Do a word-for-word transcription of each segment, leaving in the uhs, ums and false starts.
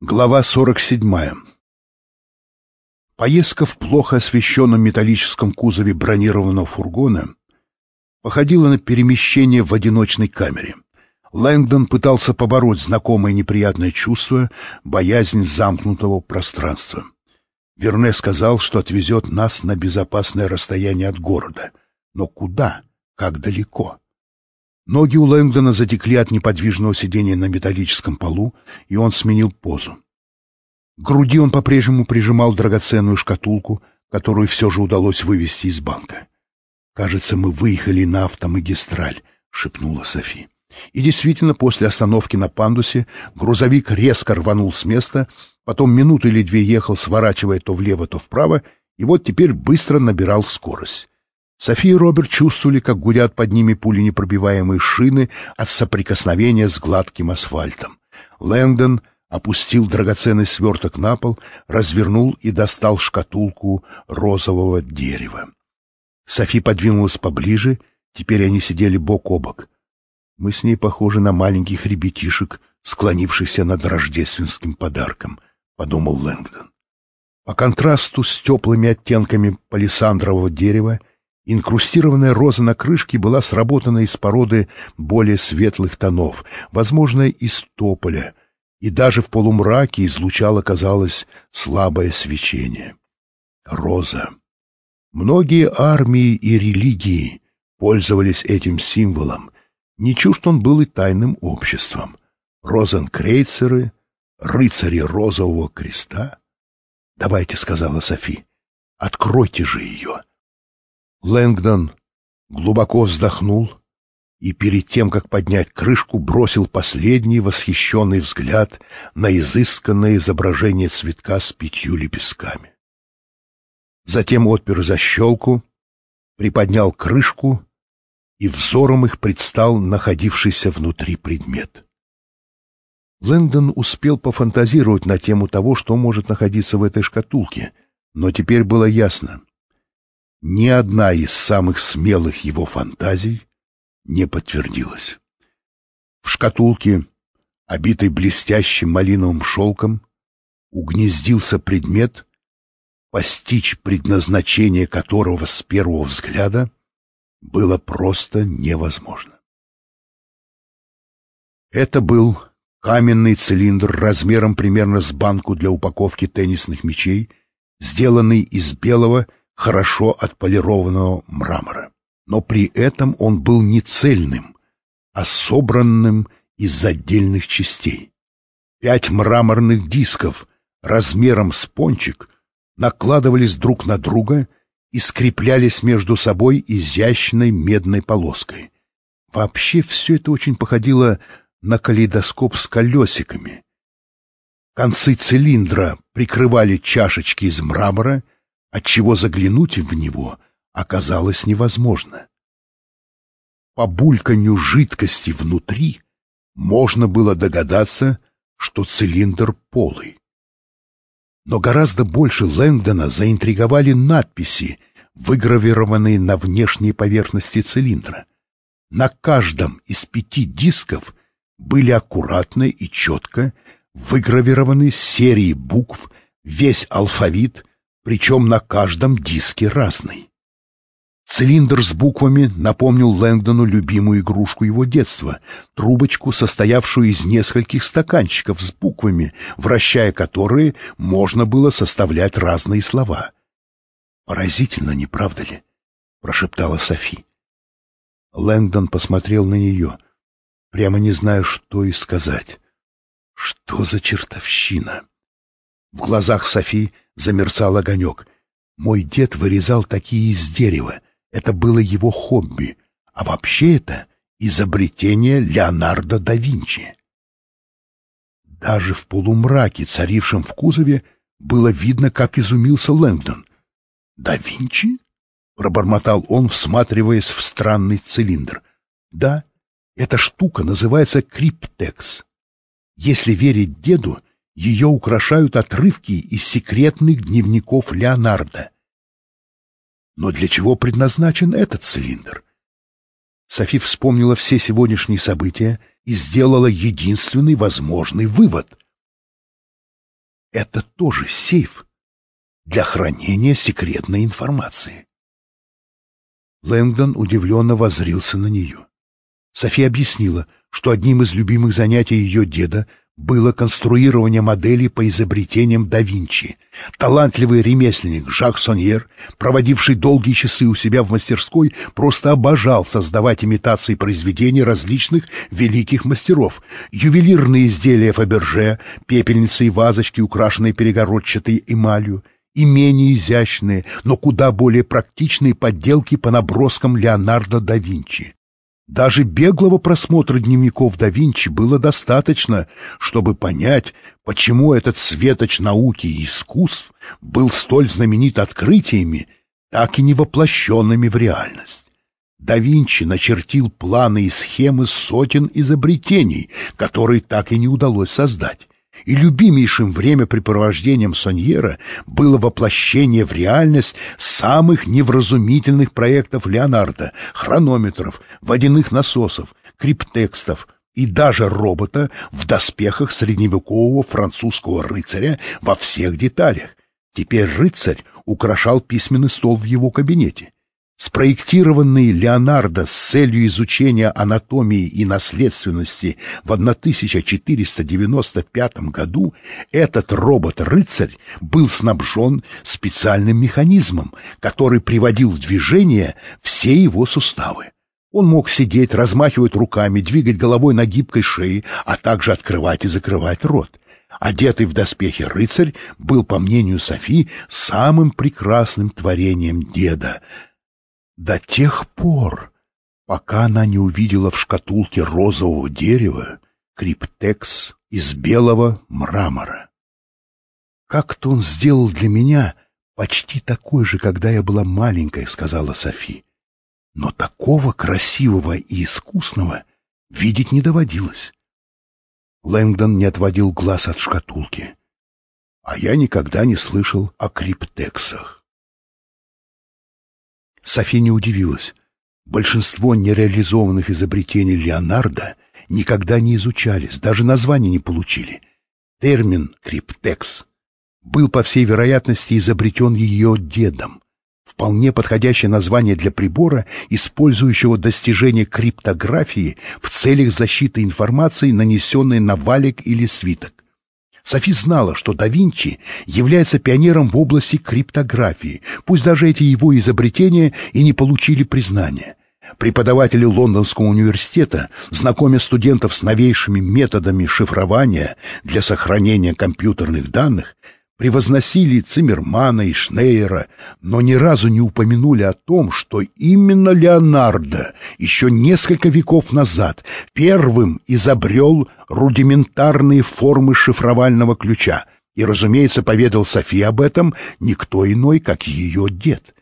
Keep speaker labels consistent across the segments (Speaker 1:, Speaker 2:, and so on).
Speaker 1: Глава сорок седьмая. Поездка в плохо освещенном металлическом кузове бронированного фургона походила на перемещение в одиночной камере. Лэнгдон пытался побороть знакомое неприятное чувство, боязнь замкнутого пространства. Верне сказал, что отвезет нас на безопасное расстояние от города. Но куда? Как далеко? Ноги у Лэнгдона затекли от неподвижного сидения на металлическом полу, и он сменил позу. К груди он по-прежнему прижимал драгоценную шкатулку, которую все же удалось вывести из банка. «Кажется, мы выехали на автомагистраль», — шепнула Софи. И действительно, после остановки на пандусе грузовик резко рванул с места, потом минуту или две ехал, сворачивая то влево, то вправо, и вот теперь быстро набирал скорость. Софи и Роберт чувствовали, как гудят под ними пуленепробиваемые шины от соприкосновения с гладким асфальтом. Лэнгдон опустил драгоценный сверток на пол, развернул и достал шкатулку розового дерева. Софи подвинулась поближе, теперь они сидели бок о бок. «Мы с ней похожи на маленьких ребятишек, склонившихся над рождественским подарком», — подумал Лэнгдон. По контрасту с теплыми оттенками палисандрового дерева инкрустированная роза на крышке была сработана из породы более светлых тонов, возможно, из тополя, и даже в полумраке излучало, казалось, слабое свечение. Роза. Многие армии и религии пользовались этим символом, не чужд он был и тайным обществом. Розенкрейцеры, рыцари Розового Креста. «Давайте», — сказала Софи, — «откройте же ее». Лэнгдон глубоко вздохнул и перед тем, как поднять крышку, бросил последний восхищенный взгляд на изысканное изображение цветка с пятью лепестками. Затем отпер защелку, приподнял крышку, и взором их предстал находившийся внутри предмет. Лэнгдон успел пофантазировать на тему того, что может находиться в этой шкатулке, но теперь было ясно. Ни одна из самых смелых его фантазий не подтвердилась. В шкатулке, обитой блестящим малиновым шелком, угнездился предмет, постичь предназначение которого с первого взгляда было просто невозможно. Это был каменный цилиндр размером примерно с банку для упаковки теннисных мячей, сделанный из белого, хорошо отполированного мрамора. Но при этом он был не цельным, а собранным из отдельных частей. Пять мраморных дисков размером с пончик накладывались друг на друга и скреплялись между собой изящной медной полоской. Вообще все это очень походило на калейдоскоп с колесиками. Концы цилиндра прикрывали чашечки из мрамора, отчего заглянуть в него оказалось невозможно. По бульканью жидкости внутри можно было догадаться, что цилиндр полый. Но гораздо больше Лэнгдона заинтриговали надписи, выгравированные на внешней поверхности цилиндра. На каждом из пяти дисков были аккуратно и четко выгравированы серии букв, весь алфавит, причем на каждом диске разный. Цилиндр с буквами напомнил Лэнгдону любимую игрушку его детства — трубочку, состоявшую из нескольких стаканчиков с буквами, вращая которые можно было составлять разные слова. «Поразительно, не правда ли?» — прошептала Софи. Лэнгдон посмотрел на нее, прямо не зная, что и сказать. «Что за чертовщина?» В глазах Софи замерцал огонек. «Мой дед вырезал такие из дерева. Это было его хобби. А вообще это изобретение Леонардо да Винчи». Даже в полумраке, царившем в кузове, было видно, как изумился Лэнгдон. «Да Винчи?» — пробормотал он, всматриваясь в странный цилиндр. «Да, эта штука называется криптекс. Если верить деду, ее украшают отрывки из секретных дневников Леонардо. Но для чего предназначен этот цилиндр?» Софи вспомнила все сегодняшние события и сделала единственный возможный вывод. это тоже сейф для хранения секретной информации. Лэнгдон удивленно воззрился на нее. Софи объяснила, что одним из любимых занятий ее деда было конструирование моделей по изобретениям да Винчи. Талантливый ремесленник Жак Соньер, проводивший долгие часы у себя в мастерской, просто обожал создавать имитации произведений различных великих мастеров. Ювелирные изделия Фаберже, пепельницы и вазочки, украшенные перегородчатой эмалью, и менее изящные, но куда более практичные подделки по наброскам Леонардо да Винчи. Даже беглого просмотра дневников да Винчи было достаточно, чтобы понять, почему этот светоч науки и искусств был столь знаменит открытиями, так и не воплощенными в реальность. Да Винчи начертил планы и схемы сотен изобретений, которые так и не удалось создать. И любимейшим времяпрепровождением Соньера было воплощение в реальность самых невразумительных проектов Леонардо: хронометров, водяных насосов, криптекстов и даже робота в доспехах средневекового французского рыцаря во всех деталях. Теперь рыцарь украшал письменный стол в его кабинете. Спроектированный Леонардо с целью изучения анатомии и наследственности в тысяча четыреста девяносто пятом году, этот робот-рыцарь был снабжен специальным механизмом, который приводил в движение все его суставы. Он мог сидеть, размахивать руками, двигать головой на гибкой шее, а также открывать и закрывать рот. Одетый в доспехи рыцарь был, по мнению Софи, самым прекрасным творением деда, до тех пор, пока она не увидела в шкатулке розового дерева криптекс из белого мрамора. «Как-то он сделал для меня почти такой же, когда я была маленькой», — сказала Софи. «Но такого красивого и искусного видеть не доводилось». Лэнгдон не отводил глаз от шкатулки. «А я никогда не слышал о криптексах». Софи не удивилась. Большинство нереализованных изобретений Леонардо никогда не изучались, даже названия не получили. Термин «криптекс» был, по всей вероятности, изобретен ее дедом. Вполне подходящее название для прибора, использующего достижение криптографии в целях защиты информации, нанесенной на валик или свиток. Софи знала, что да Винчи является пионером в области криптографии, пусть даже эти его изобретения и не получили признания. Преподаватели Лондонского университета, знакомя студентов с новейшими методами шифрования для сохранения компьютерных данных, превозносили Циммермана и Шнейера, но ни разу не упомянули о том, что именно Леонардо еще несколько веков назад первым изобрел рудиментарные формы шифровального ключа, и, разумеется, поведал Софи об этом никто иной, как ее дед.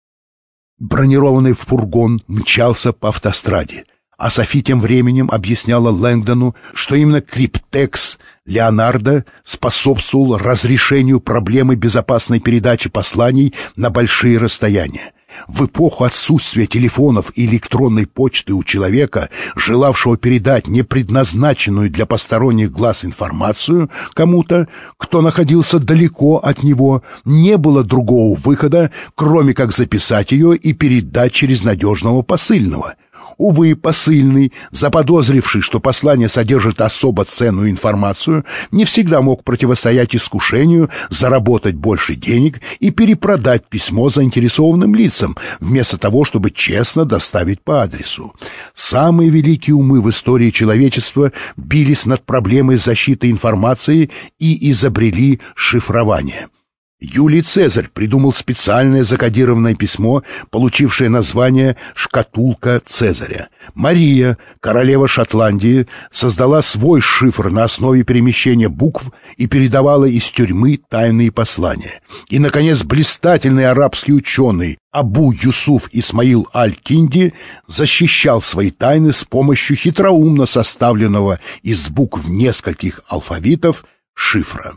Speaker 1: Бронированный фургон мчался по автостраде, а Софи тем временем объясняла Лэнгдону, что именно криптекс Леонардо способствовал разрешению проблемы безопасной передачи посланий на большие расстояния. В эпоху отсутствия телефонов и электронной почты у человека, желавшего передать непредназначенную для посторонних глаз информацию кому-то, кто находился далеко от него, не было другого выхода, кроме как записать ее и передать через надежного посыльного. Увы, посыльный, заподозривший, что послание содержит особо ценную информацию, не всегда мог противостоять искушению заработать больше денег и перепродать письмо заинтересованным лицам, вместо того, чтобы честно доставить по адресу. Самые великие умы в истории человечества бились над проблемой защиты информации и изобрели шифрование. Юлий Цезарь придумал специальное закодированное письмо, получившее название «Шкатулка Цезаря». Мария, королева Шотландии, создала свой шифр на основе перемещения букв и передавала из тюрьмы тайные послания. И, наконец, блистательный арабский ученый Абу Юсуф Исмаил Аль-Кинди защищал свои тайны с помощью хитроумно составленного из букв нескольких алфавитов шифра.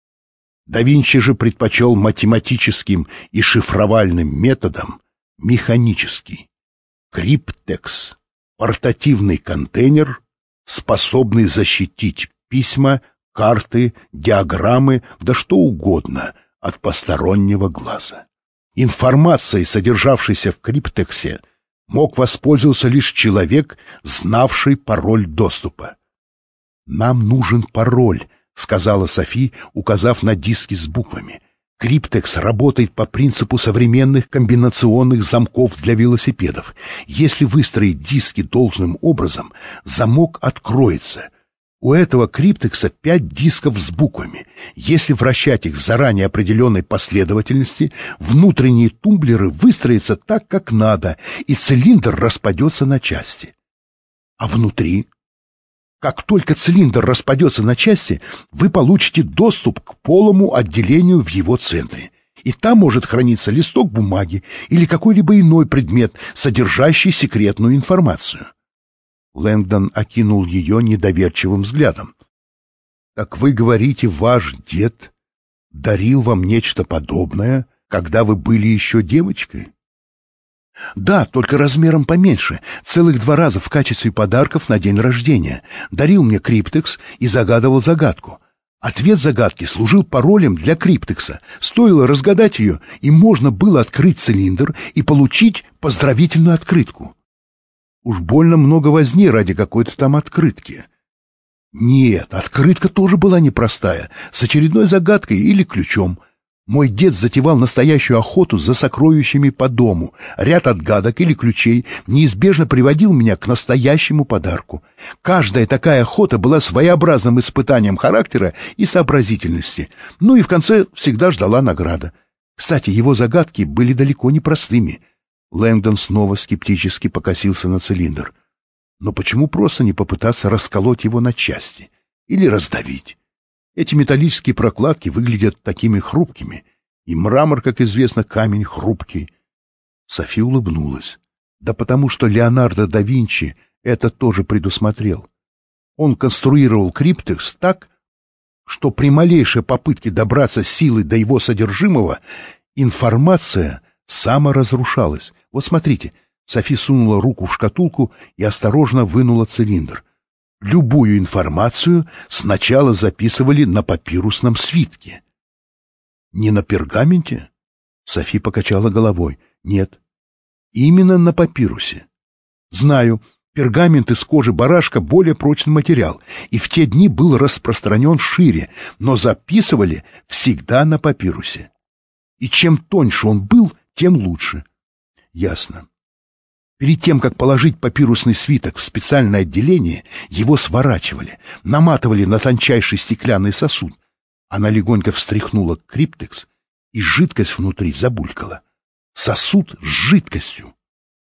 Speaker 1: Да Винчи же предпочел математическим и шифровальным методам механический. Криптекс — портативный контейнер, способный защитить письма карты, диаграммы, да что угодно от постороннего глаза. Информацией, содержавшейся в криптексе, мог воспользоваться лишь человек, знавший пароль доступа. «Нам нужен пароль», — сказала Софи, указав на диски с буквами. «Криптекс работает по принципу современных комбинационных замков для велосипедов. Если выстроить диски должным образом, замок откроется. У этого криптекса пять дисков с буквами. Если вращать их в заранее определенной последовательности, внутренние тумблеры выстроятся так, как надо, и цилиндр распадется на части. А внутри? Как только цилиндр распадется на части, вы получите доступ к полому отделению в его центре. И там может храниться листок бумаги или какой-либо иной предмет, содержащий секретную информацию». Лэнгдон окинул ее недоверчивым взглядом. «Так вы говорите, ваш дед дарил вам нечто подобное, когда вы были еще девочкой?» «Да, только размером поменьше, целых два раза в качестве подарков на день рождения. Дарил мне криптекс и загадывал загадку. Ответ загадки служил паролем для криптекса. Стоило разгадать ее, и можно было открыть цилиндр и получить поздравительную открытку. Уж больно много возни ради какой-то там открытки». Нет, открытка тоже была непростая, с очередной загадкой или ключом. Мой дед затевал настоящую охоту за сокровищами по дому. Ряд отгадок или ключей неизбежно приводил меня к настоящему подарку. Каждая такая охота была своеобразным испытанием характера и сообразительности. Ну и в конце всегда ждала награда. Кстати, его загадки были далеко не простыми. Лэнгдон снова скептически покосился на цилиндр. Но почему просто не попытаться расколоть его на части или раздавить? Эти металлические прокладки выглядят такими хрупкими, и мрамор, как известно, камень хрупкий. Софи улыбнулась. Да потому что Леонардо да Винчи это тоже предусмотрел. Он конструировал криптекс так, что при малейшей попытке добраться силой до его содержимого информация саморазрушалась. Вот смотрите, Софи сунула руку в шкатулку и осторожно вынула цилиндр. Любую информацию сначала записывали на папирусном свитке. Не на пергаменте? Софи покачала головой. Нет, именно на папирусе. Знаю, пергамент из кожи барашка более прочный материал, и в те дни был распространен шире, но записывали всегда на папирусе. И чем тоньше он был, тем лучше. Ясно. Перед тем, как положить папирусный свиток в специальное отделение, его сворачивали, наматывали на тончайший стеклянный сосуд. Она легонько встряхнула криптекс, и жидкость внутри забулькала. Сосуд с жидкостью.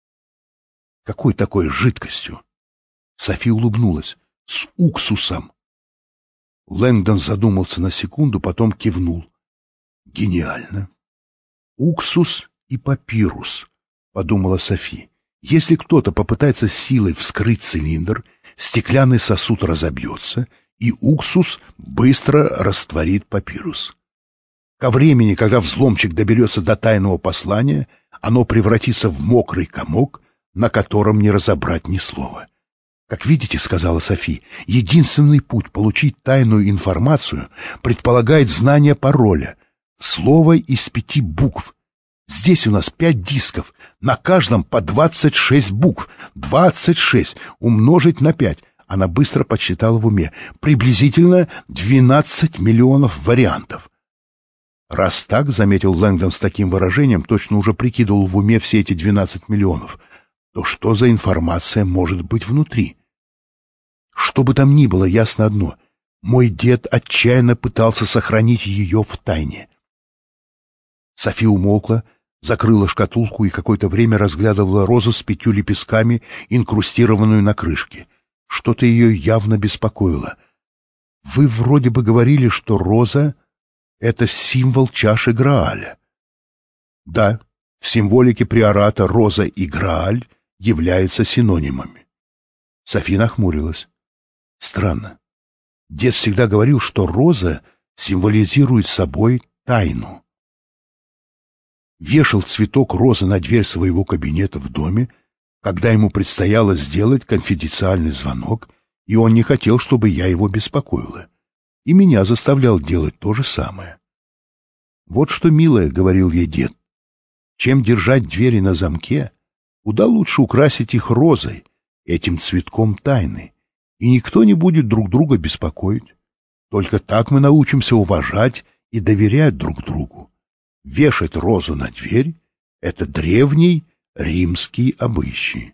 Speaker 1: Какой такой жидкостью? Софи улыбнулась. С уксусом. Лэнгдон задумался на секунду, потом кивнул. Гениально. Уксус и папирус, подумала Софи. Если кто-то попытается силой вскрыть цилиндр, стеклянный сосуд разобьется, и уксус быстро растворит папирус. Ко времени, когда взломщик доберется до тайного послания, оно превратится в мокрый комок, на котором не разобрать ни слова. «Как видите, — сказала Софи, — единственный путь получить тайную информацию предполагает знание пароля, слова из пяти букв. Здесь у нас пять дисков, на каждом по двадцать шесть букв. Двадцать шесть умножить на пять. Она быстро подсчитала в уме. Приблизительно двенадцать миллионов вариантов. Раз так, — заметил Лэнгдон с таким выражением, точно уже прикидывал в уме все эти двенадцать миллионов, то что за информация может быть внутри? Что бы там ни было, ясно одно. Мой дед отчаянно пытался сохранить ее в тайне. Софи умолкла, закрыла шкатулку и какое-то время разглядывала розу с пятью лепестками, инкрустированную на крышке. Что-то ее явно беспокоило. «Вы вроде бы говорили, что роза — это символ чаши Грааля». «Да, в символике приората роза и Грааль являются синонимами». Софи нахмурилась. «Странно. Дед всегда говорил, что роза символизирует собой тайну. Вешал цветок розы на дверь своего кабинета в доме, когда ему предстояло сделать конфиденциальный звонок, и он не хотел, чтобы я его беспокоила. и меня заставлял делать то же самое. «Вот что, милая, — говорил ей дед, — чем держать двери на замке, куда лучше украсить их розой, этим цветком тайны, и никто не будет друг друга беспокоить. Только так мы научимся уважать и доверять друг другу. Вешать розу на дверь — это древний римский обычай».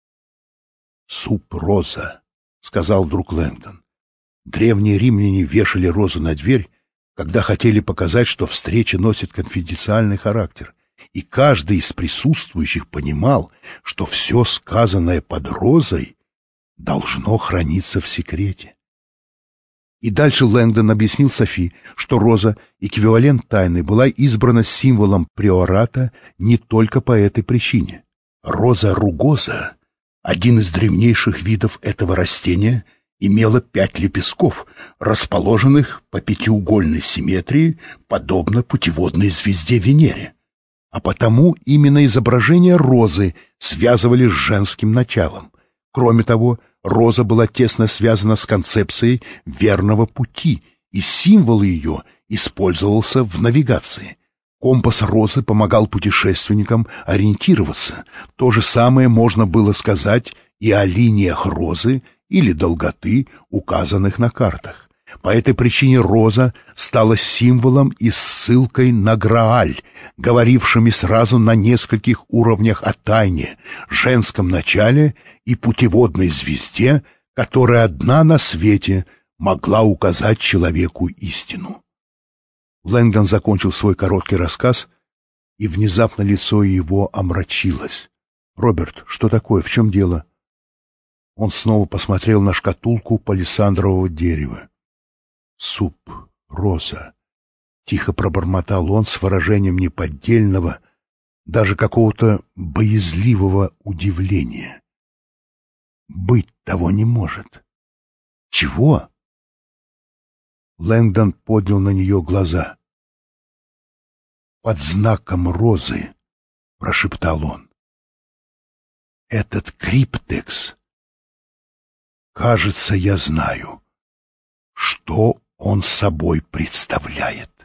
Speaker 1: «Суп-роза», — сказал вдруг Лэнгдон. «Древние римляне вешали розу на дверь, когда хотели показать, что встреча носит конфиденциальный характер, и каждый из присутствующих понимал, что все сказанное под розой должно храниться в секрете». И дальше Лэнгдон объяснил Софи, что роза, эквивалент тайны, была избрана символом приората не только по этой причине. Роза ругоза, один из древнейших видов этого растения, имела пять лепестков, расположенных по пятиугольной симметрии, подобно путеводной звезде Венере. А потому именно изображение розы связывали с женским началом. Кроме того, роза была тесно связана с концепцией верного пути, и символ ее использовался в навигации. Компас розы помогал путешественникам ориентироваться. То же самое можно было сказать и о линиях розы или долготы, указанных на картах. По этой причине роза стала символом и ссылкой на Грааль, говорившими сразу на нескольких уровнях о тайне, женском начале и путеводной звезде, которая одна на свете могла указать человеку истину. Лэнгдон закончил свой короткий рассказ, и внезапно лицо его омрачилось. «Роберт, что такое? В чем дело?» Он снова посмотрел на шкатулку палисандрового дерева. «Суп, роза», — тихо пробормотал он с выражением неподдельного, даже какого-то боязливого удивления. «Быть того не может». «Чего?» Лэнгдон поднял на нее глаза. «Под знаком розы», — прошептал он. «Этот криптекс, кажется, я знаю, что он собой представляет».